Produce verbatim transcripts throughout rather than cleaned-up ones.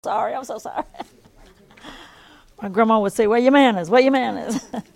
Sorry, I'm so sorry. My grandma would say, where your manners? Where your manners?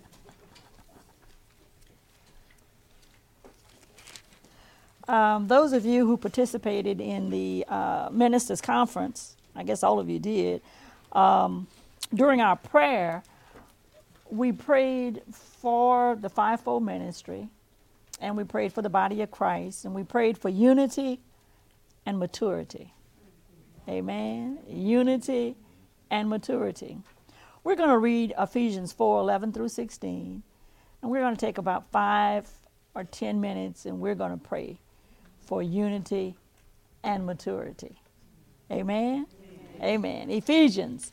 um, those of you who participated in the uh, ministers' conference, I guess all of you did, um, during our prayer, we prayed for the fivefold ministry, and we prayed for the body of Christ, and we prayed for unity and maturity. Amen. Unity and maturity. We're going to read Ephesians four, eleven through sixteen, and we're going to take about five or ten minutes, and we're going to pray for unity and maturity. Amen. Amen. Amen. Ephesians.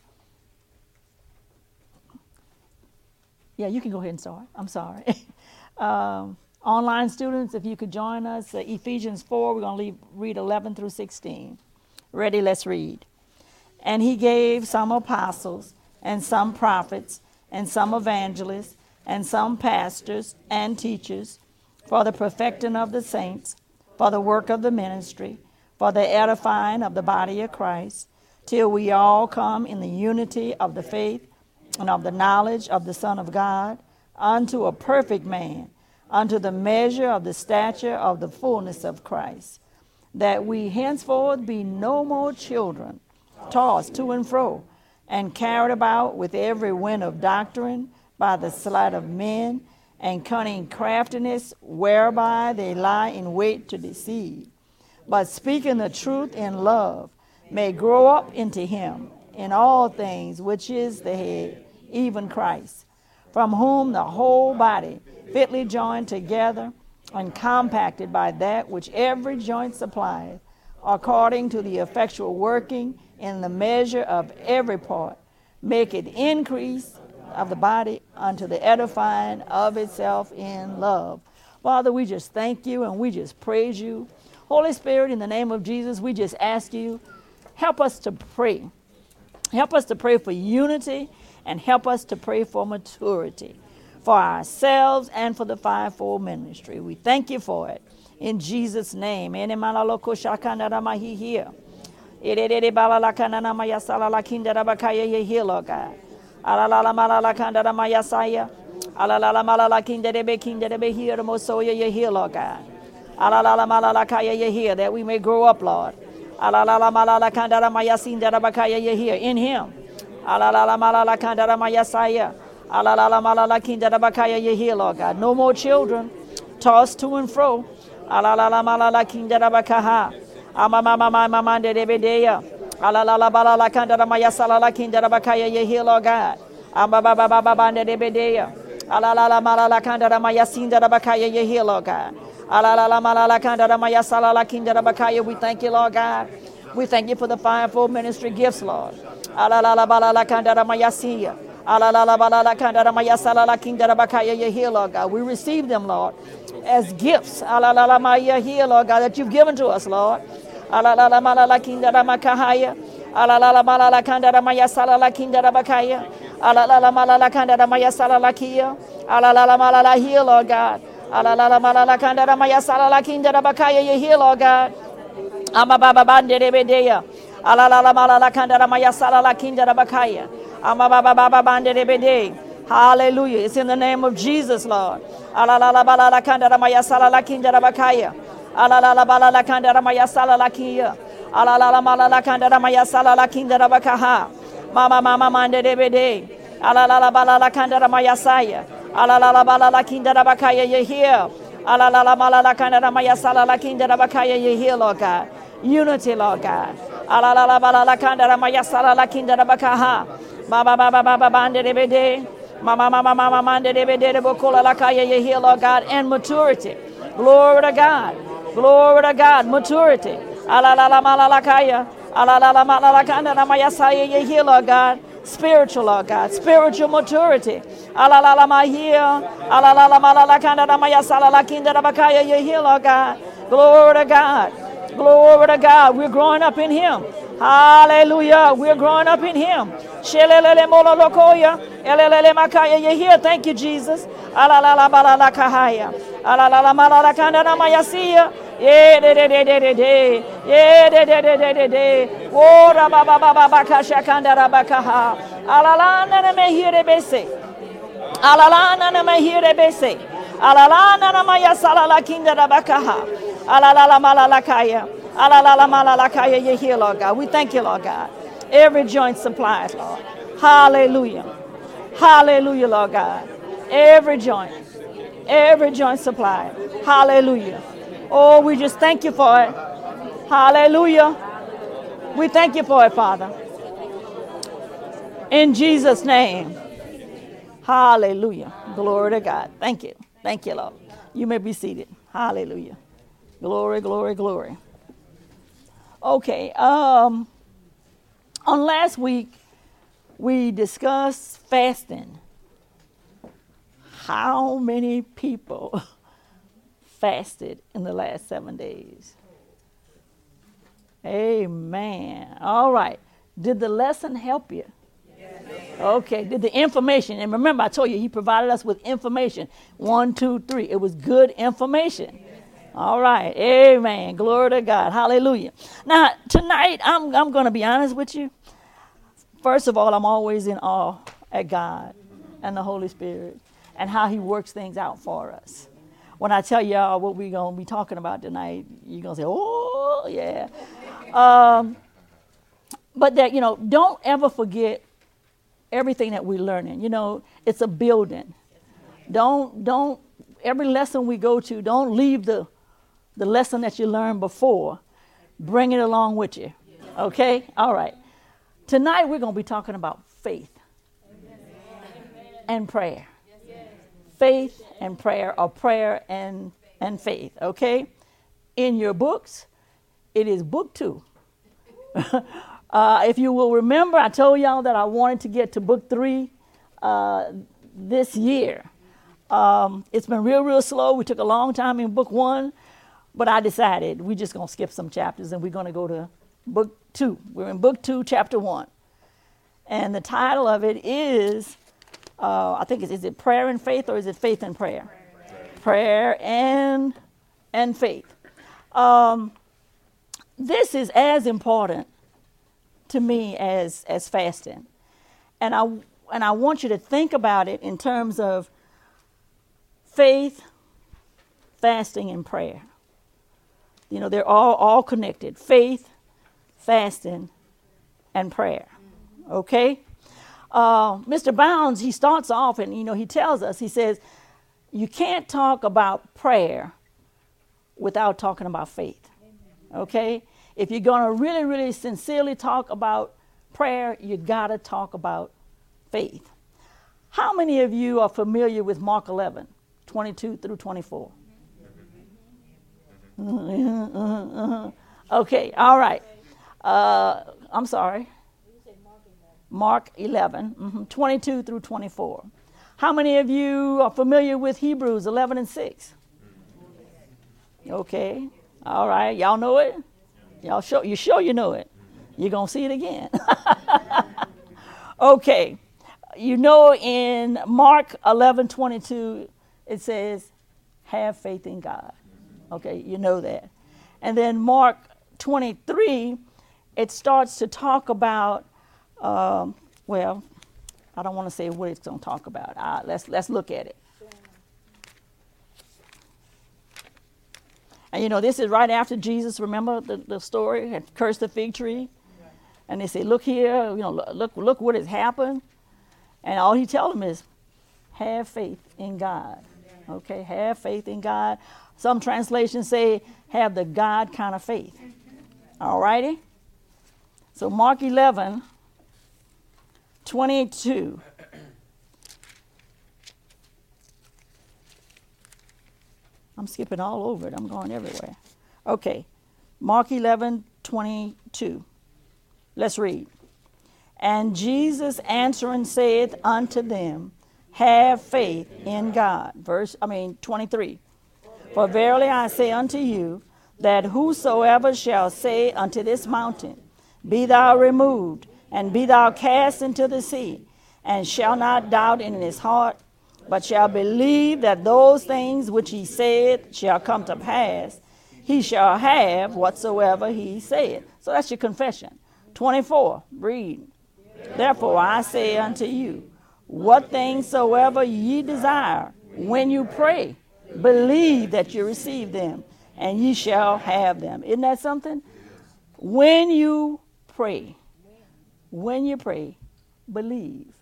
Yeah, you can go ahead and start. I'm sorry. um, online students, if you could join us, uh, Ephesians four, we're going to leave, read eleven through sixteen. Ready, let's read. And he gave some apostles, and some prophets, and some evangelists, and some pastors and teachers, for the perfecting of the saints, for the work of the ministry, for the edifying of the body of Christ, till we all come in the unity of the faith and of the knowledge of the Son of God, unto a perfect man, unto the measure of the stature of the fullness of Christ, that we henceforth be no more children, tossed to and fro, and carried about with every wind of doctrine by the sleight of men, and cunning craftiness, whereby they lie in wait to deceive. But speaking the truth in love, may grow up into him in all things, which is the head, even Christ, from whom the whole body, fitly joined together, and compacted by that which every joint supplieth, according to the effectual working in the measure of every part, make it increase of the body unto the edifying of itself in love. Father, we just thank you and we just praise you. Holy Spirit, in the name of Jesus, we just ask you, help us to pray. Help us to pray for unity and help us to pray for maturity, for ourselves and for the fivefold ministry. We thank you for it. In Jesus' name. Amen. That we may grow up, Lord. In him. You hear, Lord God. No more children tossed to and fro. You hear, Lord God. You hear, Lord God. We thank you, Lord God. We thank you for the fivefold ministry gifts, Lord. You hear, Lord God. We receive them, Lord, as gifts. You hear, Lord God, that you've given to us, Lord. Here, Lord God. You hear, Lord God. Amababa bandere bedeya. Alalala malala kandara maya salala kindara bakaya. Amababa bandere bede. Hallelujah. It's in the name of Jesus, Lord. Alalala balala kandara maya salala kindara bakaya. Alalala balala kandara maya salala kiya. Alalala malala kandara maya salala kindara bakaha. Mama mama mandere bede. Alalala balala kandara maya saya. Alalala balala kindara bakaya. You hear? Alalala malala kandara maya salala kindara bakaya. You hear, Lord God. Unity, Lord God. Alalala balala kandara maya salala kindara bakaha. Baba baba baba bandere bede. Mama mama mama mandere bede bokola lakaya. You hear, Lord God, and maturity. Glory to God. Glory to God. Maturity. Alalala malala kaya. Alalala malala kandara maya saya. You hear, Lord God. Spiritual, Lord God. Spiritual maturity. Alalala mahia. Alalala malala kandara maya salala kindara bakaya. You hear, Lord God. Glory to God. Glory to God. We're growing up in him. Hallelujah. We're growing up in him. Shelelele mololokoya. Elelele makaya. You hear? Thank you, Jesus. Alalala balala kahaya. Alalala malala kandara maya siya. Yeah, de de de de de de. Yeah, de de de de de de. Oh, ra ba ba ba ba ba ka shakanda ra ba ka ha. Alalana na me hire bese. Alalana na me hire bese. Alalana na ma ya salala kinda ra ba ka ha. Alalala malala kaya. Alalala malala kaya. You're here, Lord God. We thank you, Lord God. Every joint supplies, Lord. Hallelujah. Hallelujah, Lord God. Every joint. Every joint supplied. Hallelujah. Oh, we just thank you for it. Hallelujah. We thank you for it, Father. In Jesus' name. Hallelujah. Glory to God. Thank you. Thank you, Lord. You may be seated. Hallelujah. Glory, glory, glory. Okay. Um, on last week, we discussed fasting. How many people fasted in the last seven days? Amen. All right. Did the lesson help you? Yes. Okay. Did the information, and remember I told you he provided us with information. One, two, three. It was good information. All right. Amen. Glory to God. Hallelujah. Now, tonight, I'm, I'm going to be honest with you. First of all, I'm always in awe at God and the Holy Spirit and how he works things out for us. When I tell y'all what we're going to be talking about tonight, you're going to say, oh, yeah. Um, but that, you know, don't ever forget everything that we're learning. You know, it's a building. Don't, don't, every lesson we go to, don't leave the, the lesson that you learned before. Bring it along with you. Okay? All right. Tonight we're going to be talking about faith and prayer. Faith and prayer, or prayer and, and faith, okay? In your books, it is book two. uh, if you will remember, I told y'all that I wanted to get to book three uh, this year. Um, it's been real, real slow. We took a long time in book one, but I decided we're just going to skip some chapters and we're going to go to book two. We're in book two, chapter one. And the title of it is... Uh, I think, it's, is it prayer and faith, or is it faith and prayer? Prayer, prayer and, and faith. Um, this is as important to me as, as fasting. And I, and I want you to think about it in terms of faith, fasting, and prayer. You know, they're all, all connected. Faith, fasting, and prayer. Okay? Uh, Mister Bounds, he starts off and, you know, he tells us, he says, you can't talk about prayer without talking about faith. Okay? If you're going to really, really sincerely talk about prayer, you got to talk about faith. How many of you are familiar with Mark eleven, twenty-two through twenty-four? Okay, all right. Uh, I'm sorry. Mark eleven, mm-hmm, twenty-two through twenty-four. How many of you are familiar with Hebrews eleven and six? Okay, all right, y'all know it? Y'all sure, you sure you know it? You're going to see it again. Okay, you know in Mark eleven twenty-two, it says, have faith in God. Okay, you know that. And then Mark twenty-three, it starts to talk about Um, well, I don't want to say what it's going to talk about. Uh, let's let's look at it. And you know, this is right after Jesus, remember the, the story, had cursed the fig tree. And they say, look here, you know, look look what has happened. And all he tells them is, have faith in God. Okay, have faith in God. Some translations say, have the God kind of faith. All righty? So Mark eleven, twenty-two. I'm skipping all over it. I'm going everywhere. Okay. Mark eleven, twenty-two. Let's read. And Jesus answering saith unto them, have faith in God. Verse, I mean, twenty-three. For verily I say unto you, that whosoever shall say unto this mountain, be thou removed, and be thou cast into the sea, and shall not doubt in his heart, but shall believe that those things which he said shall come to pass, he shall have whatsoever he said. So that's your confession. twenty-four, read. Therefore I say unto you, what things soever ye desire, when you pray, believe that you receive them, and ye shall have them. Isn't that something? When you pray, when you pray, believe.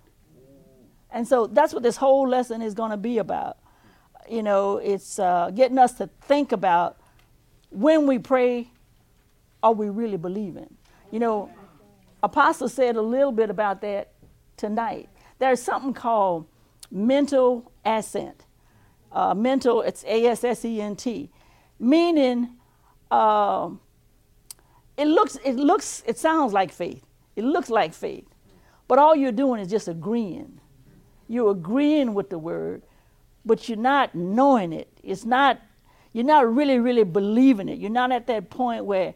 And so that's what this whole lesson is going to be about. You know, it's uh, getting us to think about when we pray, are we really believing? You know, Apostle said a little bit about that tonight. There's something called mental assent. Uh, mental, it's A S S E N T, meaning uh, it looks, it looks, it sounds like faith. It looks like faith, but all you're doing is just agreeing. You're agreeing with the word, but you're not knowing it. It's not, you're not really, really believing it. You're not at that point where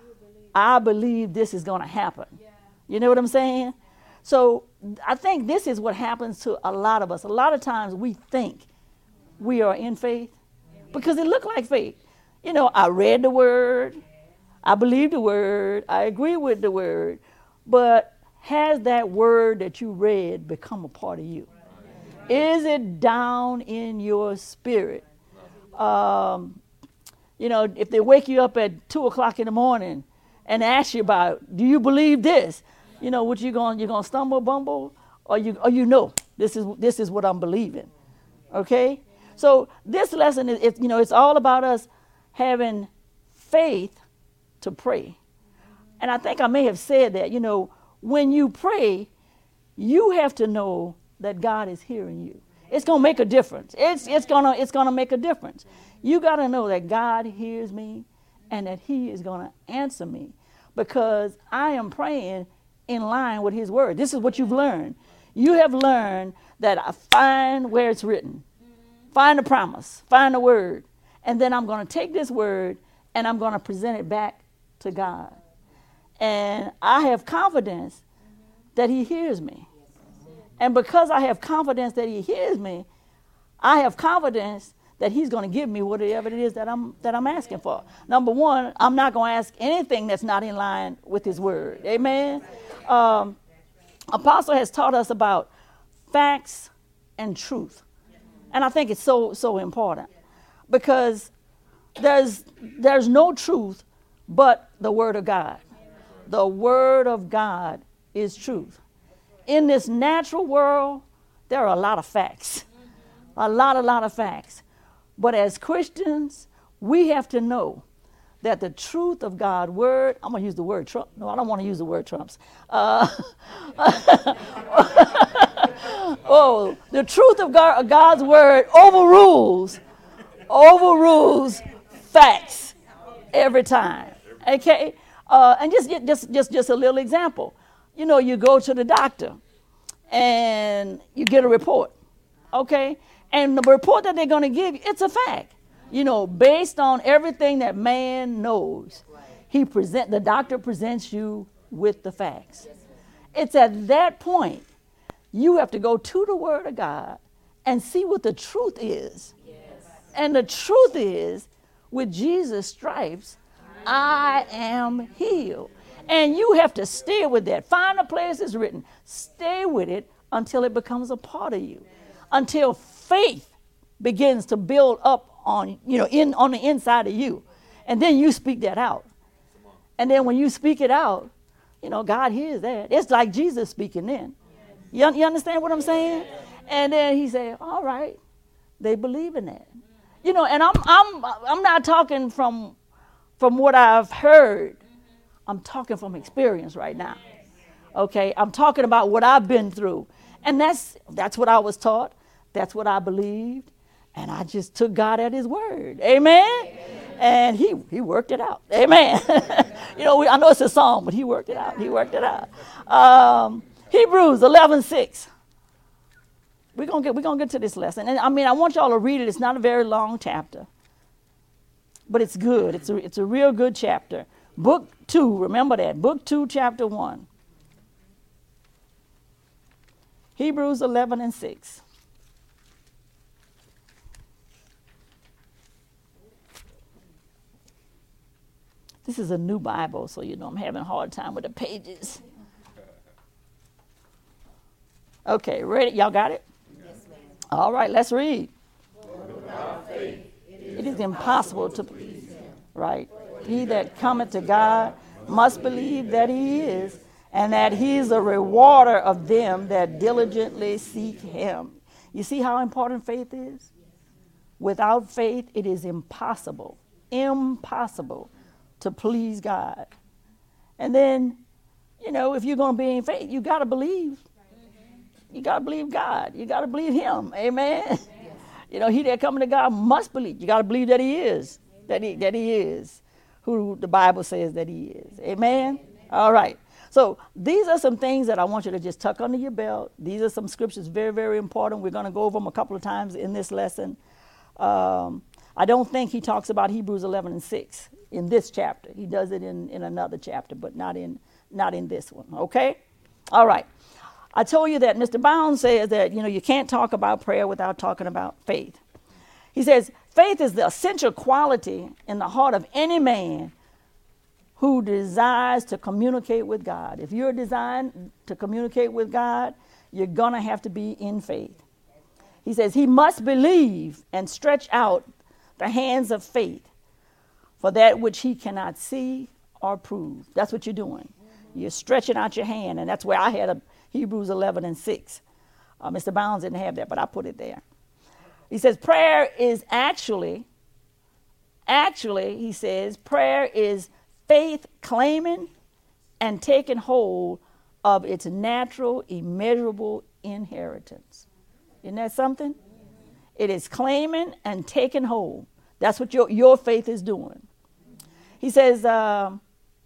I believe this is going to happen. Yeah. You know what I'm saying? So I think this is what happens to a lot of us. A lot of times we think we are in faith because it looked like faith. You know, I read the word, I believe the word, I agree with the word, but has that word that you read become a part of you? Is it down in your spirit? Um, you know, if they wake you up at two o'clock in the morning and ask you about, do you believe this? You know, what you going? You gonna stumble, bumble, or you, or you know, this is this is what I'm believing. Okay, so this lesson is, it, you know, it's all about us having faith to pray. And I think I may have said that. You know, when you pray, you have to know that God is hearing you. It's gonna make a difference. It's it's gonna it's gonna make a difference. You gotta know that God hears me and that He is gonna answer me because I am praying in line with His word. This is what you've learned. You have learned that I find where it's written, find the promise, find the word, and then I'm gonna take this word and I'm gonna present it back to God. And I have confidence that He hears me. And because I have confidence that He hears me, I have confidence that He's going to give me whatever it is that I'm that I'm asking for. Number one, I'm not going to ask anything that's not in line with His word. Amen. Um, Apostle has taught us about facts and truth, and I think it's so so important because there's there's no truth but the Word of God. The Word of God is truth. In this natural world, there are a lot of facts, a lot, a lot of facts. But as Christians, we have to know that the truth of God's word, I'm going to use the word Trump. No, I don't want to use the word Trumps. Uh, oh, the truth of God, God's word overrules, overrules facts every time. Okay? Uh, and just, just, just, just a little example. You know, you go to the doctor and you get a report, okay? And the report that they're going to give you, it's a fact. You know, based on everything that man knows, he present the doctor presents you with the facts. It's at that point you have to go to the Word of God and see what the truth is. And the truth is, with Jesus' stripes, I am healed. And you have to stay with that. Find a place it's written. Stay with it until it becomes a part of you. Until faith begins to build up on, you know, in on the inside of you. And then you speak that out. And then when you speak it out, you know, God hears that. It's like Jesus speaking then. You, you understand what I'm saying? And then He said, all right, they believe in that. You know, and I'm I'm I'm not talking from from what I've heard. I'm talking from experience right now. Okay, I'm talking about what I've been through. And that's that's what I was taught. That's what I believed. And I just took God at His word. Amen? Amen. And he, he worked it out. Amen. You know, we, I know it's a song, but He worked it out. He worked it out. Um, Hebrews eleven six. We're going get, we're gonna get to this lesson. And I mean, I want y'all to read it. It's not a very long chapter. But it's good. It's a, it's a real good chapter. Book two, remember that. Book two, chapter one. Hebrews eleven and six. This is a new Bible, so you know I'm having a hard time with the pages. Okay, ready? Y'all got it? Yes, ma'am. All right, let's read. Without faith, it is impossible to please him. Right. He that cometh to God must believe that he is, and that he is a rewarder of them that diligently seek him. You see how important faith is? Without faith, it is impossible, impossible to please God. And then, you know, if you're going to be in faith, you got to believe. You got to believe God. You got to believe him. Amen. Yes. You know, he that coming to God must believe. You got to believe that he is, that he, that he is who the Bible says that he is. Amen. Amen. All right. So these are some things that I want you to just tuck under your belt. These are some scriptures very, very important. We're going to go over them a couple of times in this lesson. Um, I don't think he talks about Hebrews eleven and six in this chapter. He does it in, in another chapter, but not in not in this one. Okay? All right. I told you that Mister Bound says that, you know, you can't talk about prayer without talking about faith. He says, faith is the essential quality in the heart of any man who desires to communicate with God. If you're designed to communicate with God, you're going to have to be in faith. He says he must believe and stretch out the hands of faith for that which he cannot see or prove. That's what you're doing. You're stretching out your hand, and that's where I had a Hebrews eleven and six. Uh, Mister Bounds didn't have that, but I put it there. He says prayer is actually, actually, he says, prayer is faith claiming and taking hold of its natural, immeasurable inheritance. Isn't that something? It is claiming and taking hold. That's what your, your faith is doing. He says, uh,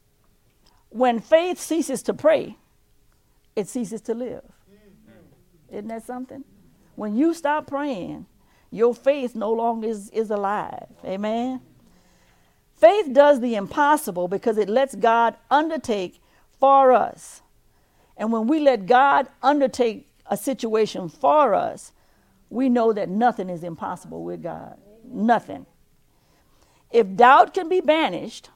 when faith ceases to pray, it ceases to live. Isn't that something? When you stop praying, your faith no longer is, is alive. Amen? Faith does the impossible because it lets God undertake for us. And when we let God undertake a situation for us, we know that nothing is impossible with God. Nothing. If doubt can be banished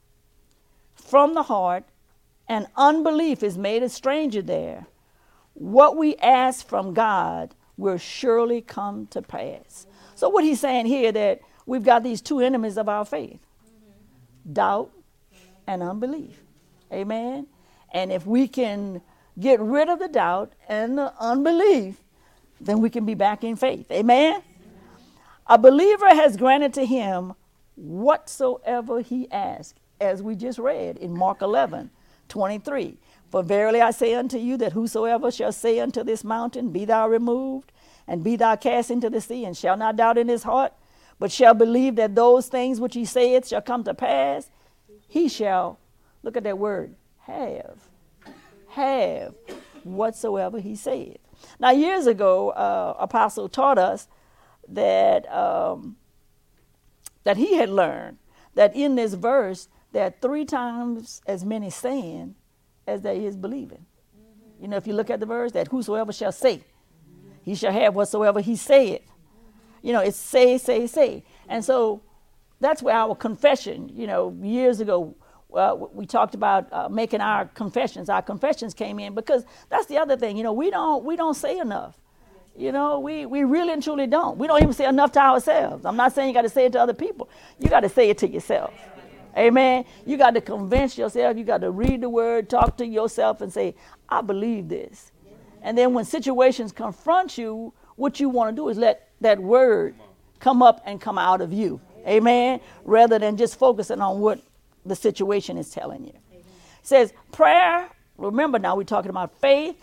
from the heart and unbelief is made a stranger there, what we ask from God will surely come to pass. So what he's saying here, that we've got these two enemies of our faith, doubt and unbelief. Amen. And if we can get rid of the doubt and the unbelief, then we can be back in faith. Amen. A believer has granted to him whatsoever he asks, as we just read in Mark eleven twenty-three. For verily I say unto you that whosoever shall say unto this mountain, be thou removed, and be thou cast into the sea, and shall not doubt in his heart, but shall believe that those things which he saith shall come to pass, he shall, look at that word, have, have whatsoever he saith. Now, years ago, uh, Apostle taught us that um, that he had learned that in this verse, there are three times as many saying as there is believing. Mm-hmm. You know, if you look at the verse, that whosoever shall say, mm-hmm. he shall have whatsoever he saith. You know, it's say, say, say. And so that's where our confession, you know, years ago, uh, we talked about uh, making our confessions. Our confessions came in because that's the other thing. You know, we don't we don't say enough. You know, we, we really and truly don't. We don't even say enough to ourselves. I'm not saying you got to say it to other people. You got to say it to yourself. Amen. You got to convince yourself. You got to read the word, talk to yourself and say, I believe this. And then when situations confront you, what you want to do is let that word come up and come out of you. Amen. Rather than just focusing on what the situation is telling you. It says prayer. Remember now we're talking about faith.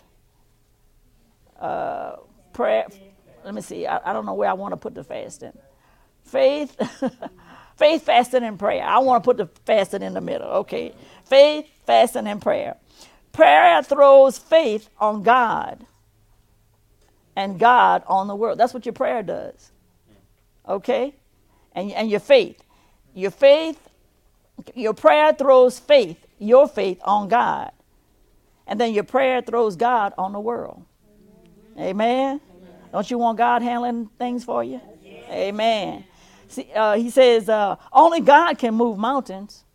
Uh, prayer. Let me see. I, I don't know where I want to put the fasting. Faith. Faith, fasting, and prayer. I want to put the fasting in the middle. Okay. Faith, fasting, and prayer. Prayer throws faith on God and God on the world. That's what your prayer does. Okay? And, and your faith. Your faith, your prayer throws faith, your faith on God. And then your prayer throws God on the world. Amen? Amen. Don't you want God handling things for you? Yes. Amen. See, uh, he says, uh, only God can move mountains.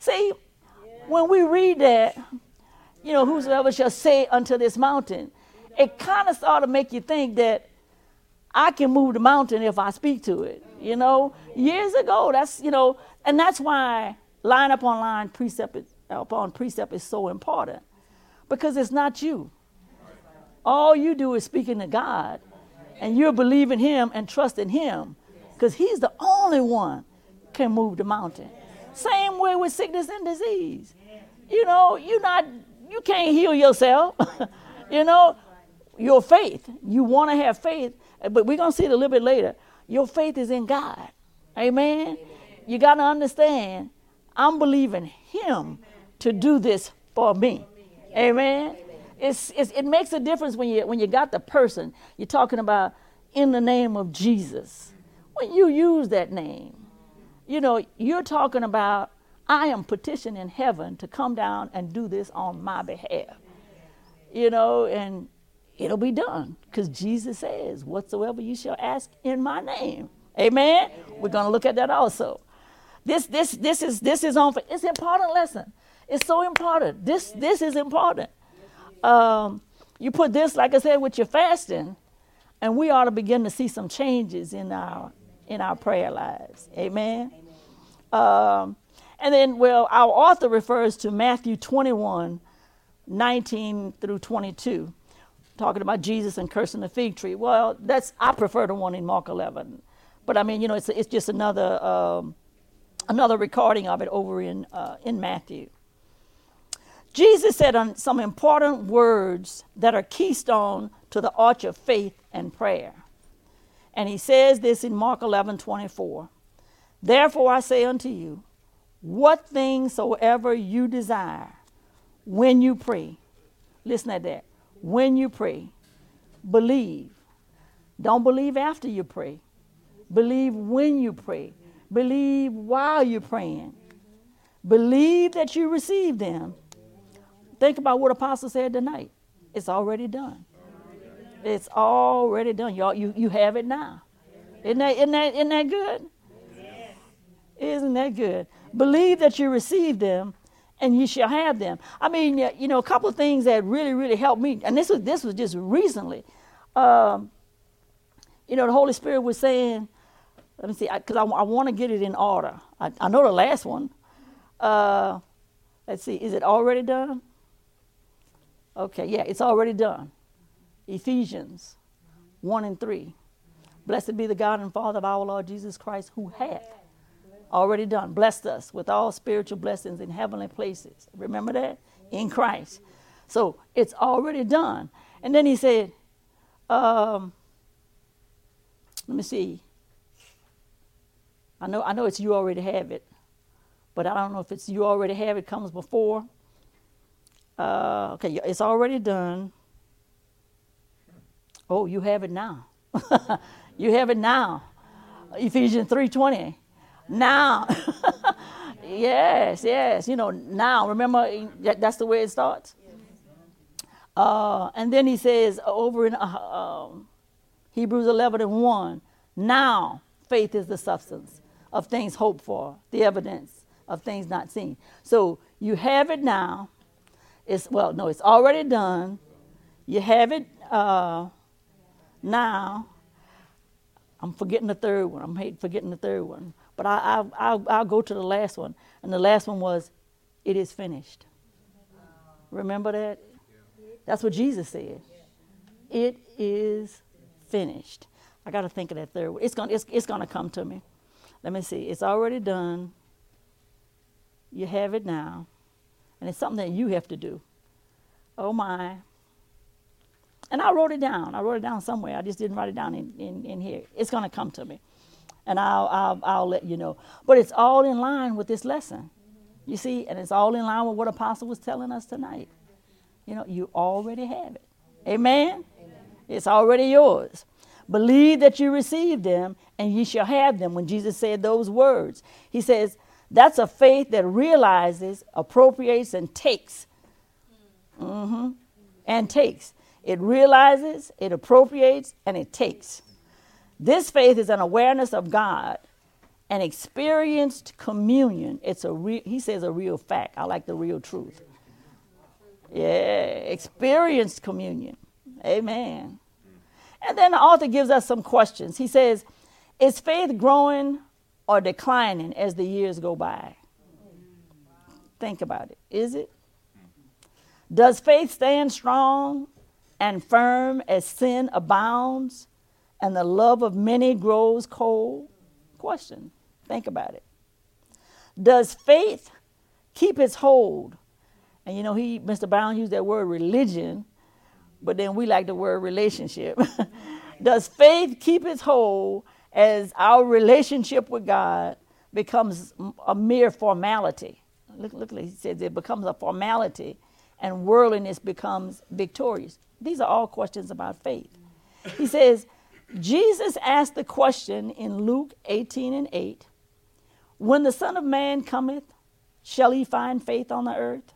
See, when we read that, you know, whosoever shall say unto this mountain, it kind of sort of make you think that I can move the mountain if I speak to it. You know, years ago, that's, you know, and that's why line upon line, precept upon precept is so important, because it's not you. All you do is speaking to God, and you're believing him and trusting him, because he's the only one can move the mountain. Same way with sickness and disease. You know, you're not, you can't heal yourself. You know, your faith, you want to have faith, but we're going to see it a little bit later. Your faith is in God. Amen. Amen. You got to understand, I'm believing him to do this for me. Amen. Amen. It's, it's, it makes a difference when you when you got the person. You're talking about in the name of Jesus. When you use that name, you know, you're talking about, I am petitioning heaven to come down and do this on my behalf. You know, and it'll be done, because Jesus says, whatsoever you shall ask in my name. Amen. Amen. We're going to look at that also. This this this is this is on. It's an important lesson. It's so important. This this is important. Um, you put this, like I said, with your fasting, and we ought to begin to see some changes in our in our prayer lives. Amen. Um, and then, well, our author refers to Matthew twenty-one, nineteen through twenty-two, talking about Jesus and cursing the fig tree. Well, that's I prefer the one in Mark eleven, but I mean, you know, it's it's just another um, another recording of it over in uh, in Matthew. Jesus said on some important words that are keystone to the arch of faith and prayer. And he says this in Mark eleven twenty-four. Therefore I say unto you, what things soever you desire, when you pray, listen at that, when you pray, believe. Don't believe after you pray. Believe when you pray. Believe while you're praying. Believe that you receive them. Think about what Apostle said tonight. It's already done. It's already done. Y'all, you, you have it now. Isn't that, isn't that, isn't that good? Isn't that good? Believe that you receive them, and you shall have them. I mean, you know, a couple of things that really, really helped me, and this was this was just recently. Um, you know, the Holy Spirit was saying, let me see, because I, I, I want to get it in order. I, I know the last one. Uh, let's see, is it already done? Okay, yeah, it's already done. Ephesians one and three. Blessed be the God and Father of our Lord Jesus Christ, who hath already done, blessed us with all spiritual blessings in heavenly places. Remember that? In Christ. So it's already done. And then he said, um, let me see. I know I know it's you already have it, but I don't know if it's you already have it comes before. Uh, okay, it's already done. Oh, you have it now. You have it now. Ephesians three twenty. Now. Yes, yes. You know, now. Remember, that's the way it starts. Uh, and then he says over in uh, um, Hebrews eleven and one, now faith is the substance of things hoped for, the evidence of things not seen. So you have it now. It's well, no, it's already done. You have it uh, now. I'm forgetting the third one. I'm hate forgetting the third one. But I, I, I'll, I'll go to the last one. And the last one was, it is finished. Remember that? That's what Jesus said. It is finished. I got to think of that third one. It's going it's, it's gonna come to me. Let me see. It's already done. You have it now. And it's something that you have to do. Oh, my. And I wrote it down. I wrote it down somewhere. I just didn't write it down in, in, in here. It's going to come to me. And I'll, I'll, I'll let you know. But it's all in line with this lesson. You see? And it's all in line with what Apostle was telling us tonight. You know, you already have it. Amen? Amen. It's already yours. Believe that you receive them, and ye shall have them. When Jesus said those words, he says, that's a faith that realizes, appropriates, and takes. Mm-hmm. And takes. It realizes, it appropriates, and it takes. This faith is an awareness of God and experienced communion. It's a real, he says a real fact. I like the real truth. Yeah, experienced communion. Amen. And then the author gives us some questions. He says, is faith growing or declining as the years go by? Think about it. Is it? Does faith stand strong and firm as sin abounds and the love of many grows cold? Question. Think about it. Does faith keep its hold? And you know, he, Mister Brown used that word religion, but then we like the word relationship. Does faith keep its hold as our relationship with God becomes a mere formality? Look, look, he says it becomes a formality and worldliness becomes victorious. These are all questions about faith. He says, Jesus asked the question in Luke eighteen and eight, when the Son of Man cometh, shall he find faith on the earth?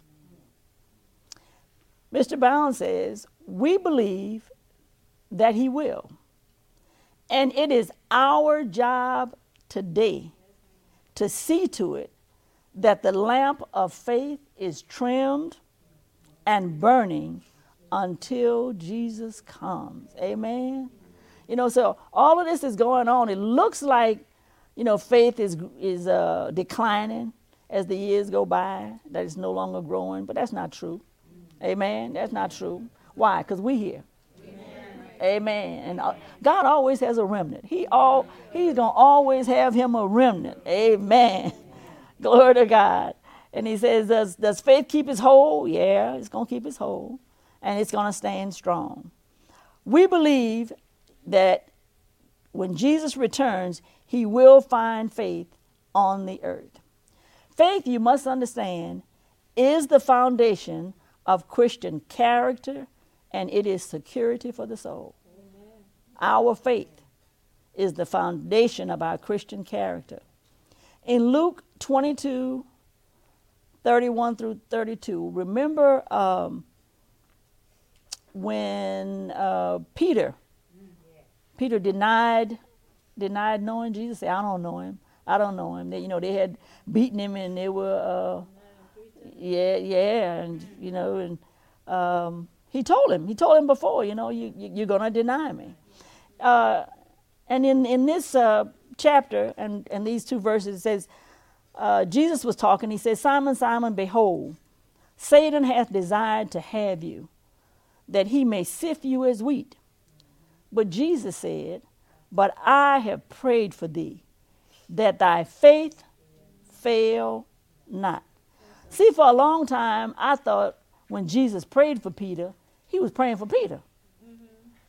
Mister Brown says, we believe that he will. And it is our job today to see to it that the lamp of faith is trimmed and burning until Jesus comes. Amen. You know, so all of this is going on. It looks like, you know, faith is is uh, declining as the years go by, that it's no longer growing, but that's not true. Amen. That's not true. Why? Because we here. Amen. Amen. And uh, God always has a remnant. He all He's gonna always have him a remnant. Amen. Glory to God. And he says, does, does faith keep its hold? Yeah, it's going to keep its hold. And it's going to stand strong. We believe that when Jesus returns, he will find faith on the earth. Faith, you must understand, is the foundation of Christian character, and it is security for the soul. Amen. Our faith is the foundation of our Christian character. In Luke twenty-two, thirty-one through thirty-two, remember um, when uh, Peter, Peter denied, denied knowing Jesus. Said, I don't know him. I don't know him. They, you know, they had beaten him, and they were, uh, yeah, yeah, and you know, and um, he told him. He told him before, you know, you, you you're gonna deny me. Uh, and in in this uh, chapter and and these two verses, it says. Uh, Jesus was talking. He said, Simon, Simon, behold, Satan hath desired to have you, that he may sift you as wheat. But Jesus said, but I have prayed for thee, that thy faith fail not. See, for a long time, I thought when Jesus prayed for Peter, he was praying for Peter. Mm-hmm.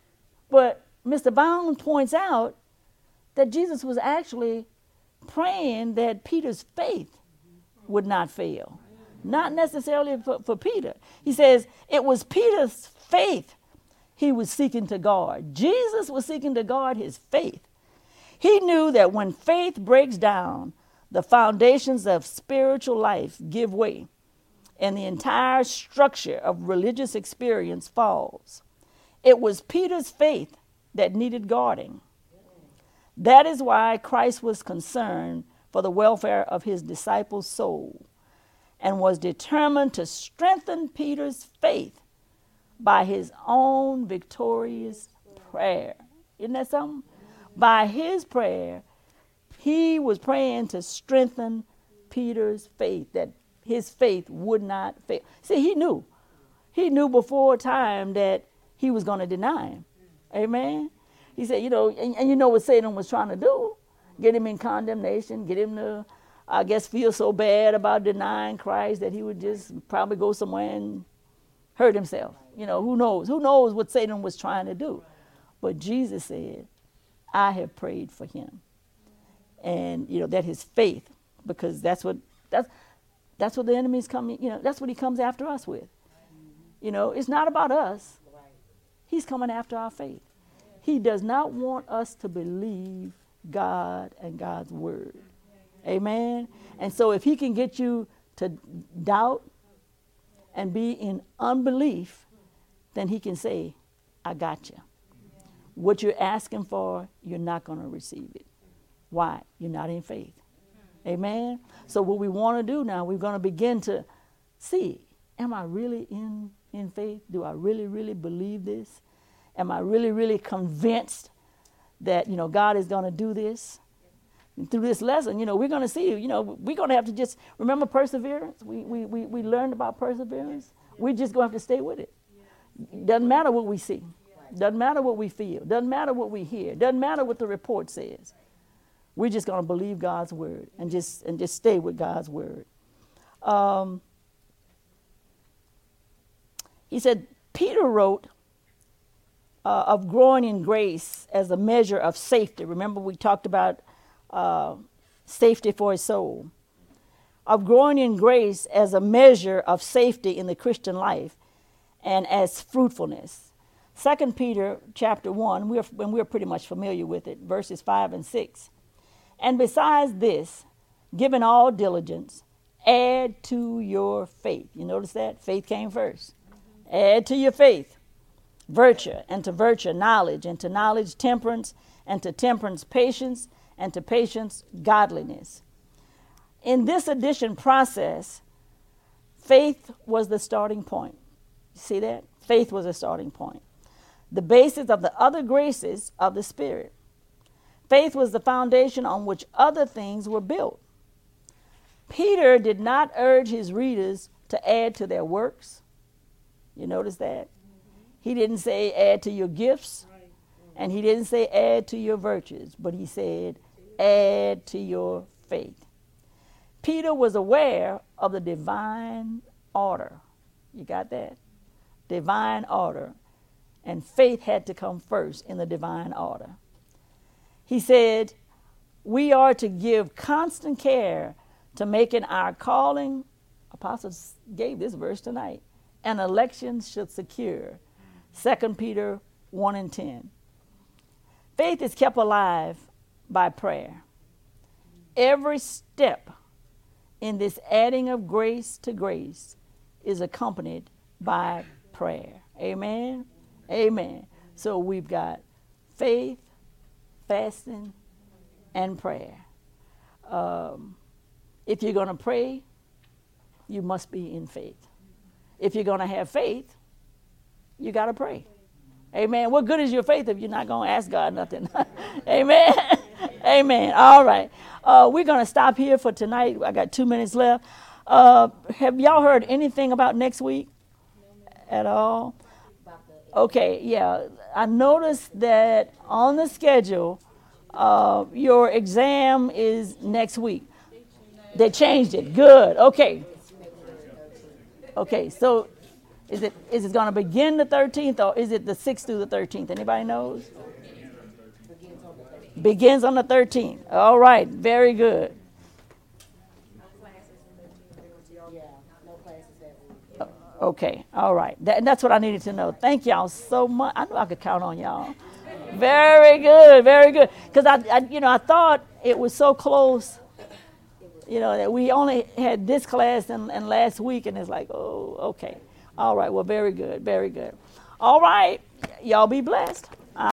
But Mister Brown points out that Jesus was actually praying that Peter's faith would not fail. Not necessarily for, for Peter. He says it was Peter's faith he was seeking to guard. Jesus was seeking to guard his faith. He knew that when faith breaks down, the foundations of spiritual life give way, and the entire structure of religious experience falls. It was Peter's faith that needed guarding. That is why Christ was concerned for the welfare of his disciples' soul and was determined to strengthen Peter's faith by his own victorious prayer. Isn't that something? By his prayer, he was praying to strengthen Peter's faith, that his faith would not fail. See, he knew. He knew before time that he was going to deny him. Amen? He said, you know, and, and you know what Satan was trying to do? Get him in condemnation, get him to, I guess, feel so bad about denying Christ that he would just probably go somewhere and hurt himself. You know, who knows? Who knows what Satan was trying to do? But Jesus said, I have prayed for him. And, you know, that his faith, because that's what, that's, that's what the enemy's coming, you know, that's what he comes after us with. You know, it's not about us. He's coming after our faith. He does not want us to believe God and God's word. Amen. And so if he can get you to doubt and be in unbelief, then he can say, I got you. What you're asking for, you're not going to receive it. Why? You're not in faith. Amen. So what we want to do now, we're going to begin to see, am I really in, in faith? Do I really, really believe this? Am I really, really convinced that, you know, God is going to do this? And through this lesson, you know, we're going to see, you know, we're going to have to just remember perseverance. We, we, we, we learned about perseverance. We're just going to have to stay with it. Doesn't matter what we see. Doesn't matter what we feel. Doesn't matter what we hear. Doesn't matter what the report says. We're just going to believe God's word and just and just stay with God's word. Um, he said, Peter wrote uh, of growing in grace as a measure of safety. Remember we talked about uh, safety for his soul. Of growing in grace as a measure of safety in the Christian life and as fruitfulness. Second Peter chapter one, we're, when we're pretty much familiar with it, verses five and six. And besides this, given all diligence, add to your faith. You notice that? Faith came first. Mm-hmm. Add to your faith virtue, and to virtue knowledge, and to knowledge temperance, and to temperance patience, and to patience godliness. In this addition process, faith was the starting point. You see that? Faith was the starting point. The basis of the other graces of the Spirit. Faith was the foundation on which other things were built. Peter did not urge his readers to add to their works. You notice that? He didn't say add to your gifts, and he didn't say add to your virtues, but he said add to your faith. Peter was aware of the divine order. You got that? Divine order. And faith had to come first in the divine order. He said, we are to give constant care to making our calling, apostles gave this verse tonight, and election should secure. Second Peter one and ten. Faith is kept alive by prayer. Every step in this adding of grace to grace is accompanied by prayer. Amen? Amen. So we've got faith, fasting, and prayer. Um, if you're going to pray, you must be in faith. If you're going to have faith, you got to pray. Amen. What good is your faith if you're not going to ask God nothing? Amen. Amen. All right. Uh, we're going to stop here for tonight. I got two minutes left. Uh, have y'all heard anything about next week at all? Okay, yeah. I noticed that on the schedule, uh, your exam is next week. They changed it. Good. Okay. Okay, so is it is it going to begin the thirteenth, or is it the sixth through the thirteenth? Anybody knows? Begins on the thirteenth. All right, very good. Okay, all right. That, that's what I needed to know. Thank y'all so much. I knew I could count on y'all. Very good, very good. Because I, I, you know, I thought it was so close. You know, that we only had this class and, and last week, and it's like, oh, okay. All right, well, very good, very good. All right, y'all be blessed.